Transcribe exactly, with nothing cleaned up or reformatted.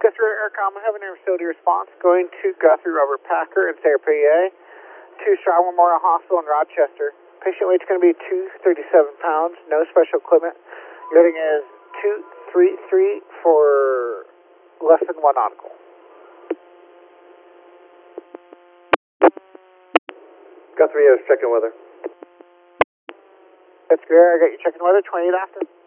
Guthrie Aircom, I have an air facility response going to Guthrie Robert Packer in Sarah P A to Stroud Memorial Hospital in Rochester. Patient weight's going to be two hundred thirty-seven pounds, no special equipment. Loading is two three three for less than one nautical. Guthrie is checking weather. That's great. I got you checking weather, twenty-eight after.